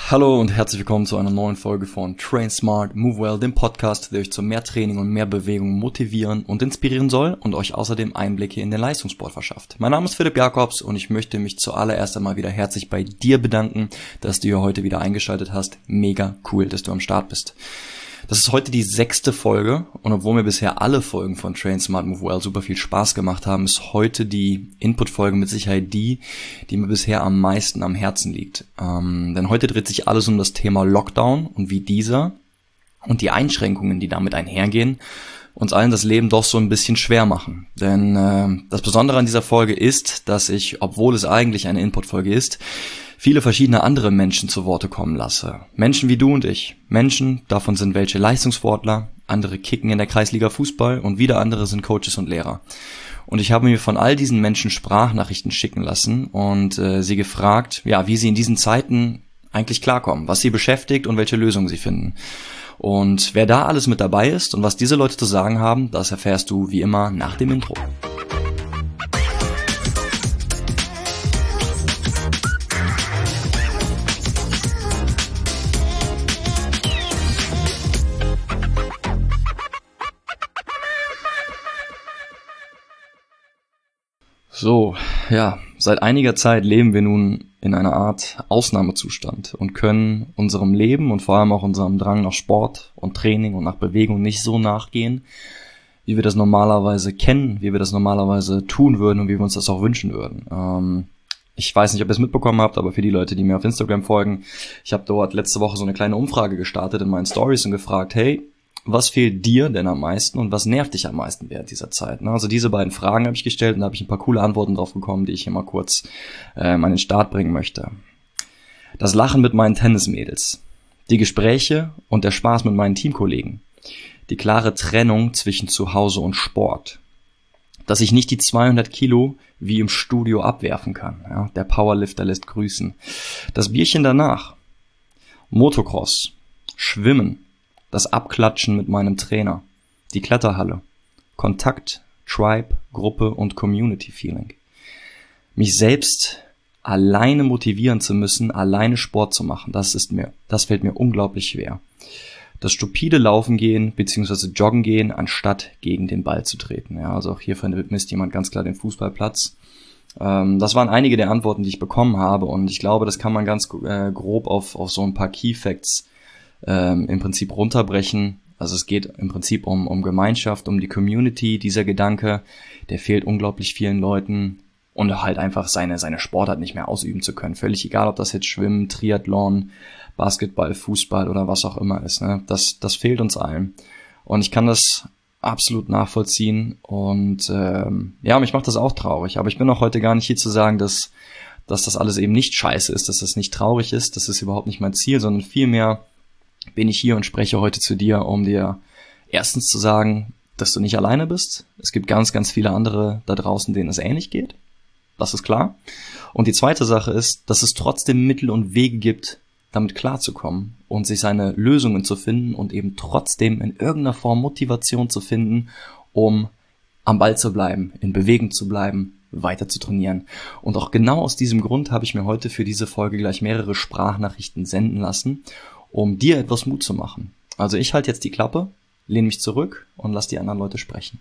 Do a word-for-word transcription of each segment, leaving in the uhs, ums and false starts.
Hallo und herzlich willkommen zu einer neuen Folge von Train Smart, Move Well, dem Podcast, der euch zu mehr Training und mehr Bewegung motivieren und inspirieren soll und euch außerdem Einblicke in den Leistungssport verschafft. Mein Name ist Philipp Jakobs und ich möchte mich zuallererst einmal wieder herzlich bei dir bedanken, dass du hier heute wieder eingeschaltet hast. Mega cool, dass du am Start bist. Das ist heute die sechste Folge und obwohl mir bisher alle Folgen von Train Smart Move Well super viel Spaß gemacht haben, ist heute die Input-Folge mit Sicherheit die, die mir bisher am meisten am Herzen liegt. Ähm, denn heute dreht sich alles um das Thema Lockdown und wie dieser und die Einschränkungen, die damit einhergehen, uns allen das Leben doch so ein bisschen schwer machen. Denn äh, das Besondere an dieser Folge ist, dass ich, obwohl es eigentlich eine Input-Folge ist, viele verschiedene andere Menschen zu Worte kommen lasse. Menschen wie du und ich. Menschen, davon sind welche Leistungssportler, andere kicken in der Kreisliga Fußball und wieder andere sind Coaches und Lehrer. Und ich habe mir von all diesen Menschen Sprachnachrichten schicken lassen und äh, sie gefragt, ja, wie sie in diesen Zeiten eigentlich klarkommen, was sie beschäftigt und welche Lösungen sie finden. Und wer da alles mit dabei ist und was diese Leute zu sagen haben, das erfährst du wie immer nach dem Intro. So, ja, seit einiger Zeit leben wir nun in einer Art Ausnahmezustand und können unserem Leben und vor allem auch unserem Drang nach Sport und Training und nach Bewegung nicht so nachgehen, wie wir das normalerweise kennen, wie wir das normalerweise tun würden und wie wir uns das auch wünschen würden. Ähm, ich weiß nicht, ob ihr es mitbekommen habt, aber für die Leute, die mir auf Instagram folgen, ich habe dort letzte Woche so eine kleine Umfrage gestartet in meinen Stories und gefragt, hey, was fehlt dir denn am meisten und was nervt dich am meisten während dieser Zeit? Also diese beiden Fragen habe ich gestellt und da habe ich ein paar coole Antworten drauf bekommen, die ich hier mal kurz ähm, an den Start bringen möchte. Das Lachen mit meinen Tennismädels, die Gespräche und der Spaß mit meinen Teamkollegen, die klare Trennung zwischen Zuhause und Sport, dass ich nicht die zweihundert Kilo wie im Studio abwerfen kann. Ja, der Powerlifter lässt grüßen. Das Bierchen danach, Motocross, Schwimmen, das Abklatschen mit meinem Trainer, die Kletterhalle, Kontakt, Tribe, Gruppe und Community Feeling. Mich selbst alleine motivieren zu müssen, alleine Sport zu machen, das ist mir, das fällt mir unglaublich schwer. Das stupide Laufen gehen bzw. Joggen gehen, anstatt gegen den Ball zu treten. Ja, also auch hier vermisst jemand ganz klar den Fußballplatz. Ähm, das waren einige der Antworten, die ich bekommen habe und ich glaube, das kann man ganz äh, grob auf, auf so ein paar Key Facts Ähm, im Prinzip runterbrechen. Also es geht im Prinzip um, um Gemeinschaft, um die Community. Dieser Gedanke, der fehlt unglaublich vielen Leuten und halt einfach seine, seine Sportart nicht mehr ausüben zu können. Völlig egal, ob das jetzt Schwimmen, Triathlon, Basketball, Fußball oder was auch immer ist. Ne? Das, das fehlt uns allen. Und ich kann das absolut nachvollziehen und ähm, ja, mich macht das auch traurig. Aber ich bin auch heute gar nicht hier zu sagen, dass, dass das alles eben nicht scheiße ist, dass das nicht traurig ist. Das ist überhaupt nicht mein Ziel, sondern vielmehr bin ich hier und spreche heute zu dir, um dir erstens zu sagen, dass du nicht alleine bist. Es gibt ganz, ganz viele andere da draußen, denen es ähnlich geht. Das ist klar. Und die zweite Sache ist, dass es trotzdem Mittel und Wege gibt, damit klarzukommen und sich seine Lösungen zu finden und eben trotzdem in irgendeiner Form Motivation zu finden, um am Ball zu bleiben, in Bewegung zu bleiben, weiter zu trainieren. Und auch genau aus diesem Grund habe ich mir heute für diese Folge gleich mehrere Sprachnachrichten senden lassen, um dir etwas Mut zu machen. Also ich halte jetzt die Klappe, lehne mich zurück und lass die anderen Leute sprechen.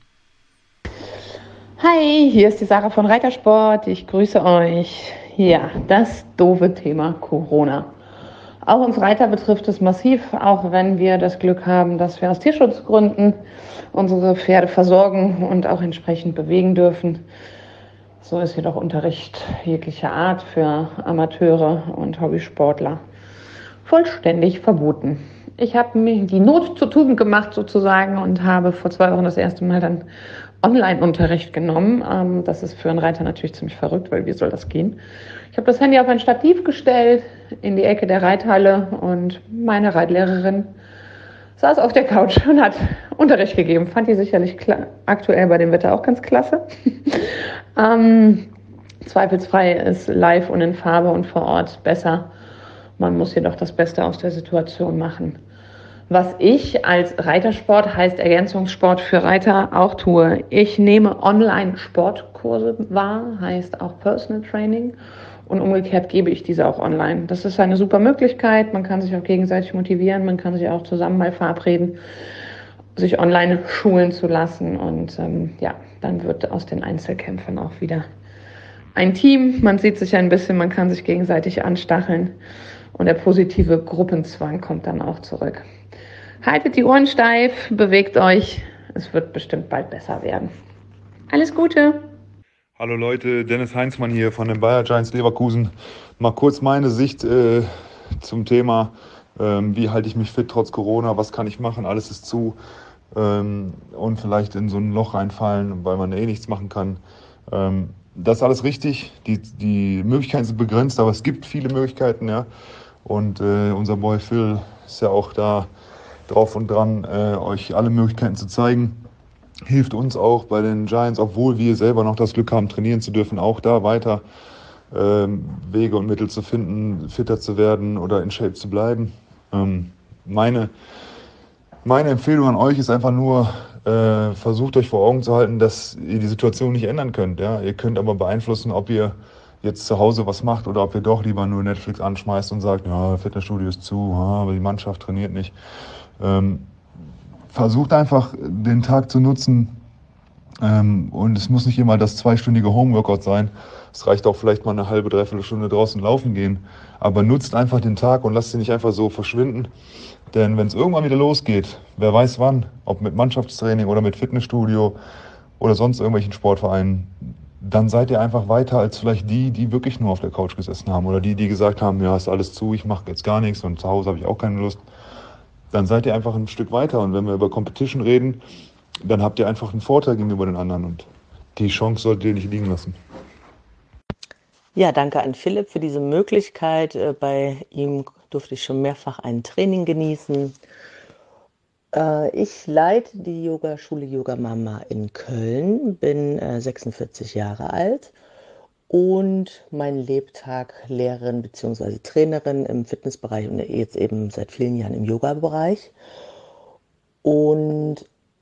Hi, hier ist die Sarah von Reitersport. Ich grüße euch. Ja, das doofe Thema Corona. Auch uns Reiter betrifft es massiv, auch wenn wir das Glück haben, dass wir aus Tierschutzgründen unsere Pferde versorgen und auch entsprechend bewegen dürfen. So ist jedoch Unterricht jeglicher Art für Amateure und Hobbysportler vollständig verboten. Ich habe mir die Not zur Tugend gemacht sozusagen und habe vor zwei Wochen das erste Mal dann Online-Unterricht genommen. Das ist für einen Reiter natürlich ziemlich verrückt, weil wie soll das gehen? Ich habe das Handy auf ein Stativ gestellt in die Ecke der Reithalle und meine Reitlehrerin saß auf der Couch und hat Unterricht gegeben. Fand die sicherlich kla- aktuell bei dem Wetter auch ganz klasse. ähm, zweifelsfrei ist live und in Farbe und vor Ort besser. Man muss jedoch das Beste aus der Situation machen. Was ich als Reitersport, heißt Ergänzungssport für Reiter, auch tue. Ich nehme Online-Sportkurse wahr, heißt auch Personal Training und umgekehrt gebe ich diese auch online. Das ist eine super Möglichkeit. Man kann sich auch gegenseitig motivieren, man kann sich auch zusammen mal verabreden, sich online schulen zu lassen und ähm, ja, dann wird aus den Einzelkämpfen auch wieder ein Team. Man sieht sich ein bisschen, man kann sich gegenseitig anstacheln und der positive Gruppenzwang kommt dann auch zurück. Haltet die Ohren steif, bewegt euch. Es wird bestimmt bald besser werden. Alles Gute! Hallo Leute, Dennis Heinzmann hier von den Bayer Giants Leverkusen. Mal kurz meine Sicht äh, zum Thema, ähm, wie halte ich mich fit trotz Corona, was kann ich machen, alles ist zu ähm, und vielleicht in so ein Loch reinfallen, weil man eh nichts machen kann. Ähm, das ist alles richtig, die, die Möglichkeiten sind begrenzt, aber es gibt viele Möglichkeiten, ja. Und äh, unser Boy Phil ist ja auch da drauf und dran, äh, euch alle Möglichkeiten zu zeigen. Hilft uns auch bei den Giants, obwohl wir selber noch das Glück haben, trainieren zu dürfen, auch da weiter ähm, Wege und Mittel zu finden, fitter zu werden oder in Shape zu bleiben. Ähm, meine, meine Empfehlung an euch ist einfach nur, äh, versucht euch vor Augen zu halten, dass ihr die Situation nicht ändern könnt. Ja? Ihr könnt aber beeinflussen, ob ihr jetzt zu Hause was macht oder ob ihr doch lieber nur Netflix anschmeißt und sagt, ja, Fitnessstudio ist zu, ja, aber die Mannschaft trainiert nicht. Ähm, Versucht einfach den Tag zu nutzen ähm, und es muss nicht immer das zweistündige Homeworkout sein. Es reicht auch vielleicht mal eine halbe, dreiviertel Stunde draußen laufen gehen. Aber nutzt einfach den Tag und lasst ihn nicht einfach so verschwinden. Denn wenn es irgendwann wieder losgeht, wer weiß wann, ob mit Mannschaftstraining oder mit Fitnessstudio oder sonst irgendwelchen Sportvereinen, dann seid ihr einfach weiter als vielleicht die, die wirklich nur auf der Couch gesessen haben oder die, die gesagt haben, ja, ist alles zu, ich mache jetzt gar nichts und zu Hause habe ich auch keine Lust. Dann seid ihr einfach ein Stück weiter. Und wenn wir über Competition reden, dann habt ihr einfach einen Vorteil gegenüber den anderen. Und die Chance solltet ihr nicht liegen lassen. Ja, danke an Philipp für diese Möglichkeit. Äh, Bei ihm durfte ich schon mehrfach ein Training genießen. Äh, Ich leite die Yogaschule Yoga Mama in Köln, bin äh, sechsundvierzig Jahre alt und mein Lebtag Lehrerin bzw. Trainerin im Fitnessbereich und jetzt eben seit vielen Jahren im Yoga-Bereich. Und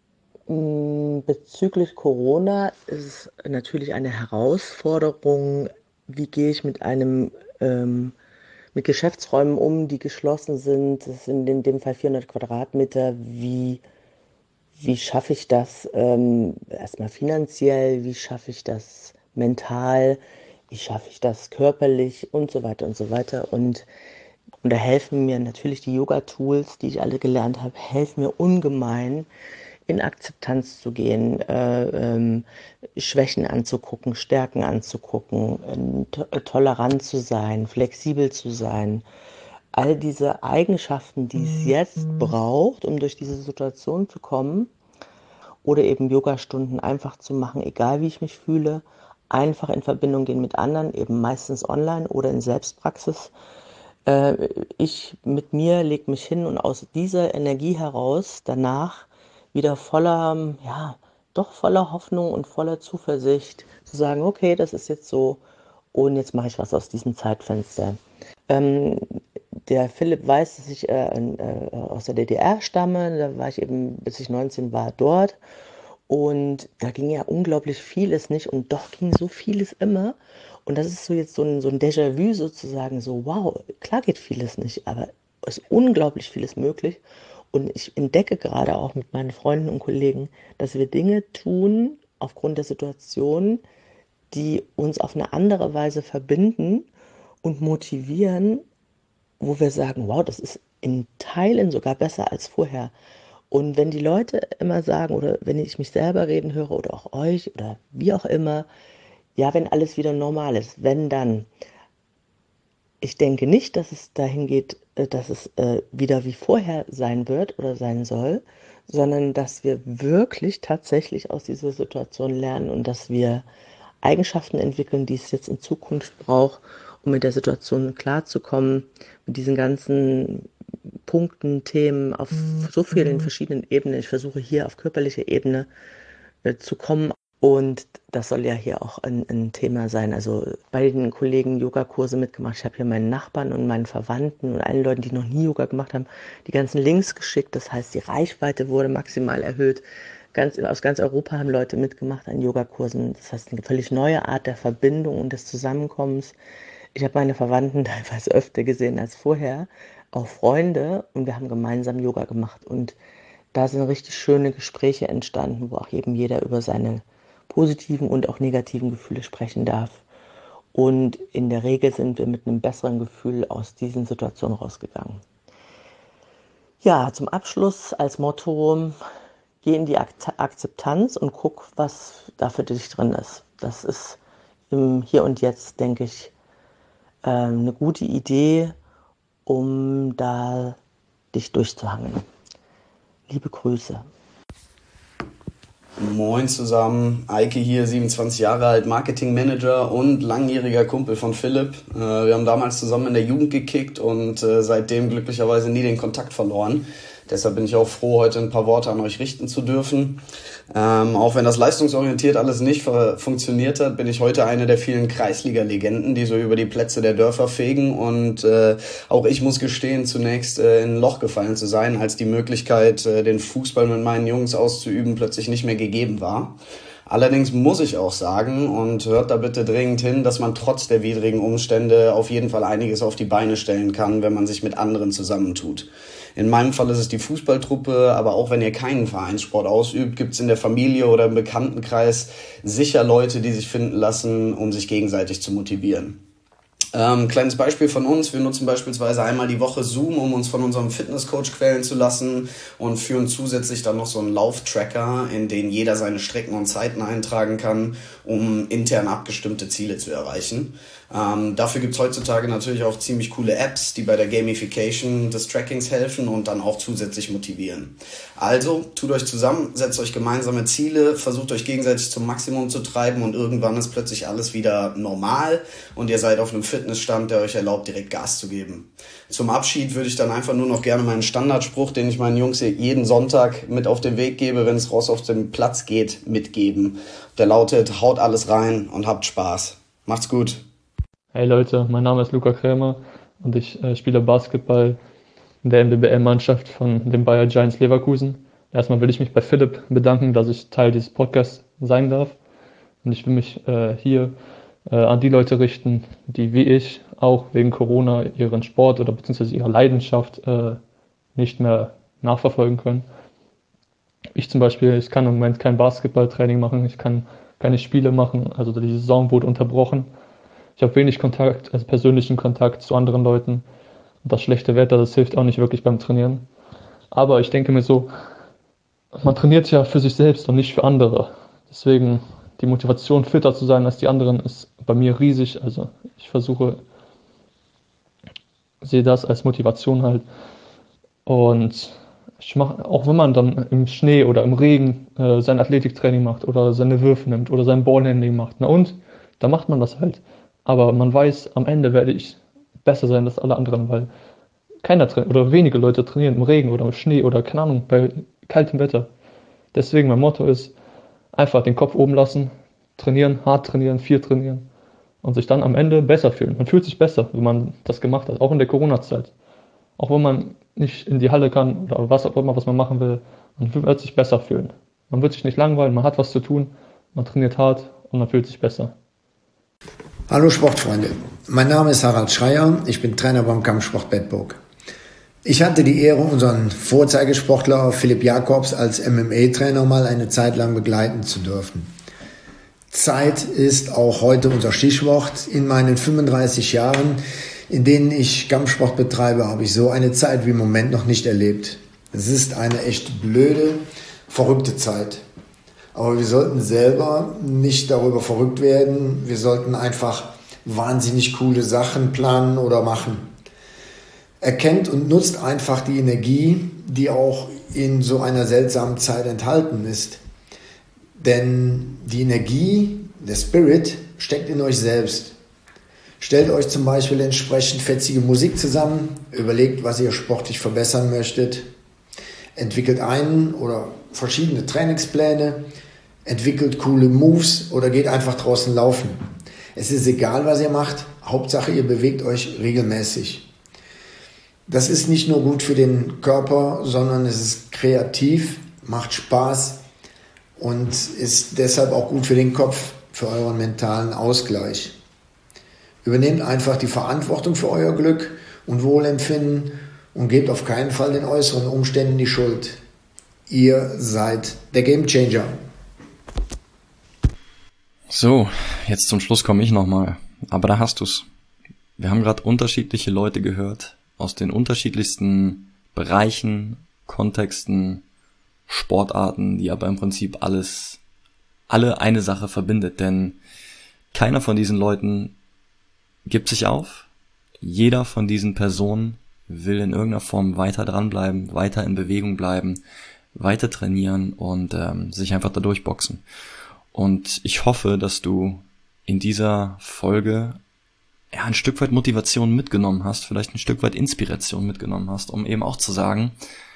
mh, bezüglich Corona ist es natürlich eine Herausforderung, wie gehe ich mit einem ähm, mit Geschäftsräumen um, die geschlossen sind. Das sind in dem Fall vierhundert Quadratmeter. Wie, wie schaffe ich das ähm, erstmal finanziell? Wie schaffe ich das mental? Wie schaffe ich das körperlich und so weiter und so weiter. Und, und da helfen mir natürlich die Yoga-Tools, die ich alle gelernt habe, helfen mir ungemein, in Akzeptanz zu gehen, äh, ähm, Schwächen anzugucken, Stärken anzugucken, ähm, to tolerant zu sein, flexibel zu sein. All diese Eigenschaften, die es jetzt braucht, um durch diese Situation zu kommen, oder eben Yogastunden einfach zu machen, egal wie ich mich fühle, einfach in Verbindung gehen mit anderen, eben meistens online oder in Selbstpraxis. Äh, ich mit mir lege mich hin und aus dieser Energie heraus danach wieder voller, ja, doch voller Hoffnung und voller Zuversicht zu sagen, okay, das ist jetzt so und jetzt mache ich was aus diesem Zeitfenster. Ähm, Der Philipp weiß, dass ich äh, äh, aus der D D R stamme. Da war ich eben, bis ich neunzehn war, dort. Und da ging ja unglaublich vieles nicht und doch ging so vieles immer. Und das ist so jetzt so ein, so ein Déjà-vu sozusagen, so wow, klar geht vieles nicht, aber es ist unglaublich vieles möglich. Und ich entdecke gerade auch mit meinen Freunden und Kollegen, dass wir Dinge tun aufgrund der Situation, die uns auf eine andere Weise verbinden und motivieren, wo wir sagen, wow, das ist in Teilen sogar besser als vorher. Und wenn die Leute immer sagen, oder wenn ich mich selber reden höre oder auch euch oder wie auch immer, ja, wenn alles wieder normal ist, wenn dann, ich denke nicht, dass es dahin geht, äh, dass es äh, wieder wie vorher sein wird oder sein soll, sondern dass wir wirklich tatsächlich aus dieser Situation lernen und dass wir Eigenschaften entwickeln, die es jetzt in Zukunft braucht, um mit der Situation klarzukommen, mit diesen ganzen Punkten, Themen auf so vielen verschiedenen Ebenen. Ich versuche hier auf körperlicher Ebene äh, zu kommen. Und das soll ja hier auch ein, ein Thema sein. Also bei den Kollegen Yogakurse mitgemacht. Ich habe hier meinen Nachbarn und meinen Verwandten und allen Leuten, die noch nie Yoga gemacht haben, die ganzen Links geschickt. Das heißt, die Reichweite wurde maximal erhöht. Ganz, aus ganz Europa haben Leute mitgemacht an Yogakursen. Das heißt, eine völlig neue Art der Verbindung und des Zusammenkommens. Ich habe meine Verwandten teilweise öfter gesehen als vorher, auch Freunde, und wir haben gemeinsam Yoga gemacht. Und da sind richtig schöne Gespräche entstanden, wo auch eben jeder über seine positiven und auch negativen Gefühle sprechen darf. Und in der Regel sind wir mit einem besseren Gefühl aus diesen Situationen rausgegangen. Ja, zum Abschluss als Motto: Geh in die Akzeptanz und guck, was da für dich drin ist. Das ist im Hier und Jetzt, denke ich, äh, eine gute Idee, um da dich durchzuhangeln. Liebe Grüße. Moin zusammen, Eike hier, siebenundzwanzig Jahre alt, Marketingmanager und langjähriger Kumpel von Philipp. Äh, wir haben damals zusammen in der Jugend gekickt und äh, seitdem glücklicherweise nie den Kontakt verloren. Deshalb bin ich auch froh, heute ein paar Worte an euch richten zu dürfen. Ähm, auch wenn das leistungsorientiert alles nicht funktioniert hat, bin ich heute eine der vielen Kreisliga-Legenden, die so über die Plätze der Dörfer fegen. Und äh, auch ich muss gestehen, zunächst äh, in ein Loch gefallen zu sein, als die Möglichkeit, äh, den Fußball mit meinen Jungs auszuüben, plötzlich nicht mehr gegeben war. Allerdings muss ich auch sagen, und hört da bitte dringend hin, dass man trotz der widrigen Umstände auf jeden Fall einiges auf die Beine stellen kann, wenn man sich mit anderen zusammentut. In meinem Fall ist es die Fußballtruppe, aber auch wenn ihr keinen Vereinssport ausübt, gibt es in der Familie oder im Bekanntenkreis sicher Leute, die sich finden lassen, um sich gegenseitig zu motivieren. Ähm, kleines Beispiel von uns, wir nutzen beispielsweise einmal die Woche Zoom, um uns von unserem Fitnesscoach quälen zu lassen, und führen zusätzlich dann noch so einen Lauftracker, in den jeder seine Strecken und Zeiten eintragen kann, um intern abgestimmte Ziele zu erreichen. Ähm, dafür gibt's heutzutage natürlich auch ziemlich coole Apps, die bei der Gamification des Trackings helfen und dann auch zusätzlich motivieren. Also, tut euch zusammen, setzt euch gemeinsame Ziele, versucht euch gegenseitig zum Maximum zu treiben, und irgendwann ist plötzlich alles wieder normal und ihr seid auf einem Fitnessstand, der euch erlaubt, direkt Gas zu geben. Zum Abschied würde ich dann einfach nur noch gerne meinen Standardspruch, den ich meinen Jungs jeden Sonntag mit auf den Weg gebe, wenn es raus auf den Platz geht, mitgeben. Der lautet: Haut alles rein und habt Spaß. Macht's gut. Hey Leute, mein Name ist Luca Krämer und ich äh, spiele Basketball in der N B B L-Mannschaft von den Bayer Giants Leverkusen. Erstmal will ich mich bei Philipp bedanken, dass ich Teil dieses Podcasts sein darf. Und ich will mich äh, hier äh, an die Leute richten, die wie ich auch wegen Corona ihren Sport oder beziehungsweise ihre Leidenschaft äh, nicht mehr nachverfolgen können. Ich zum Beispiel, ich kann im Moment kein Basketballtraining machen, ich kann keine Spiele machen, also die Saison wurde unterbrochen. Ich habe wenig Kontakt, also persönlichen Kontakt zu anderen Leuten. Und das schlechte Wetter, das hilft auch nicht wirklich beim Trainieren. Aber ich denke mir so, man trainiert ja für sich selbst und nicht für andere. Deswegen, die Motivation, fitter zu sein als die anderen, ist bei mir riesig. Also ich versuche, sehe das als Motivation halt. Und ich mache, auch wenn man dann im Schnee oder im Regen äh, sein Athletiktraining macht oder seine Würfe nimmt oder sein Ballhandling macht, na und, da macht man das halt. Aber man weiß, am Ende werde ich besser sein als alle anderen, weil keiner trainiert oder wenige Leute trainieren im Regen oder im Schnee oder keine Ahnung, bei kaltem Wetter. Deswegen mein Motto ist, einfach den Kopf oben lassen, trainieren, hart trainieren, viel trainieren und sich dann am Ende besser fühlen. Man fühlt sich besser, wenn man das gemacht hat, auch in der Corona-Zeit. Auch wenn man nicht in die Halle kann oder was auch immer, was man machen will, man wird sich besser fühlen. Man wird sich nicht langweilen, man hat was zu tun, man trainiert hart und man fühlt sich besser. Hallo Sportfreunde, mein Name ist Harald Schreier, ich bin Trainer beim Kampfsport Bedburg. Ich hatte die Ehre, unseren Vorzeigesportler Philipp Jacobs als M M A-Trainer mal eine Zeit lang begleiten zu dürfen. Zeit ist auch heute unser Stichwort. In meinen fünfunddreißig Jahren, in denen ich Kampfsport betreibe, habe ich so eine Zeit wie im Moment noch nicht erlebt. Es ist eine echt blöde, verrückte Zeit. Aber wir sollten selber nicht darüber verrückt werden. Wir sollten einfach wahnsinnig coole Sachen planen oder machen. Erkennt und nutzt einfach die Energie, die auch in so einer seltsamen Zeit enthalten ist. Denn die Energie, der Spirit, steckt in euch selbst. Stellt euch zum Beispiel entsprechend fetzige Musik zusammen, überlegt, was ihr sportlich verbessern möchtet, entwickelt einen oder verschiedene Trainingspläne, entwickelt coole Moves oder geht einfach draußen laufen. Es ist egal, was ihr macht, Hauptsache ihr bewegt euch regelmäßig. Das ist nicht nur gut für den Körper, sondern es ist kreativ, macht Spaß und ist deshalb auch gut für den Kopf, für euren mentalen Ausgleich. Übernehmt einfach die Verantwortung für euer Glück und Wohlempfinden und gebt auf keinen Fall den äußeren Umständen die Schuld. Ihr seid der Gamechanger. So, jetzt zum Schluss komme ich nochmal. Aber da hast du's. Wir haben gerade unterschiedliche Leute gehört, aus den unterschiedlichsten Bereichen, Kontexten, Sportarten, die aber im Prinzip alles, alle eine Sache verbindet. Denn keiner von diesen Leuten gibt sich auf. Jeder von diesen Personen will in irgendeiner Form weiter dranbleiben, weiter in Bewegung bleiben, weiter trainieren und ähm, sich einfach da durchboxen. Und ich hoffe, dass du in dieser Folge ja ein Stück weit Motivation mitgenommen hast, vielleicht ein Stück weit Inspiration mitgenommen hast, um eben auch zu sagen,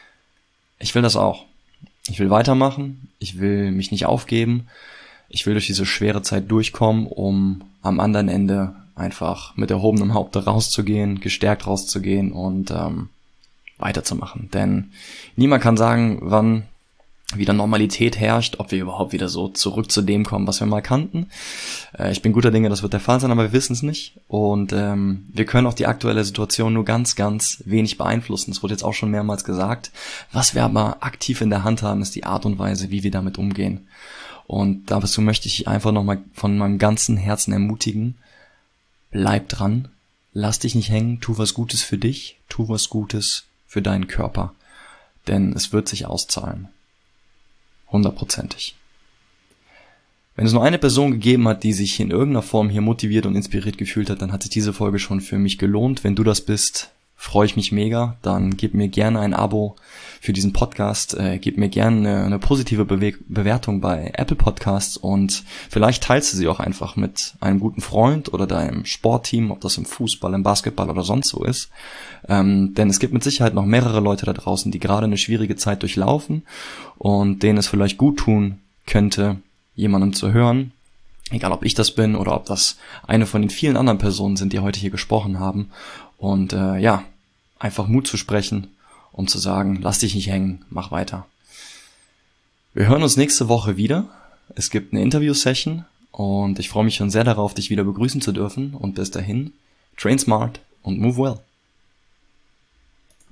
ich will das auch. Ich will weitermachen, ich will mich nicht aufgeben, ich will durch diese schwere Zeit durchkommen, um am anderen Ende einfach mit erhobenem Haupte rauszugehen, gestärkt rauszugehen und ähm, weiterzumachen. Denn niemand kann sagen, wann wieder Normalität herrscht, ob wir überhaupt wieder so zurück zu dem kommen, was wir mal kannten. Äh, ich bin guter Dinge, das wird der Fall sein, aber wir wissen es nicht. Und ähm, wir können auch die aktuelle Situation nur ganz, ganz wenig beeinflussen. Es wurde jetzt auch schon mehrmals gesagt. Was wir aber aktiv in der Hand haben, ist die Art und Weise, wie wir damit umgehen. Und dazu möchte ich einfach nochmal von meinem ganzen Herzen ermutigen, bleib dran, lass dich nicht hängen, tu was Gutes für dich, tu was Gutes für deinen Körper, denn es wird sich auszahlen. Hundertprozentig. Wenn es nur eine Person gegeben hat, die sich in irgendeiner Form hier motiviert und inspiriert gefühlt hat, dann hat sich diese Folge schon für mich gelohnt. Wenn du das bist, freue ich mich mega. Dann gib mir gerne ein Abo für diesen Podcast, äh, gib mir gerne eine, eine positive Bewe- Bewertung bei Apple Podcasts und vielleicht teilst du sie auch einfach mit einem guten Freund oder deinem Sportteam, ob das im Fußball, im Basketball oder sonst wo ist. Ähm, denn es gibt mit Sicherheit noch mehrere Leute da draußen, die gerade eine schwierige Zeit durchlaufen und denen es vielleicht gut tun könnte, jemandem zu hören, egal ob ich das bin oder ob das eine von den vielen anderen Personen sind, die heute hier gesprochen haben. Und äh, ja, einfach Mut zu sprechen, um zu sagen, lass dich nicht hängen, mach weiter. Wir hören uns nächste Woche wieder. Es gibt eine Interview-Session und ich freue mich schon sehr darauf, dich wieder begrüßen zu dürfen. Und bis dahin, train smart und move well.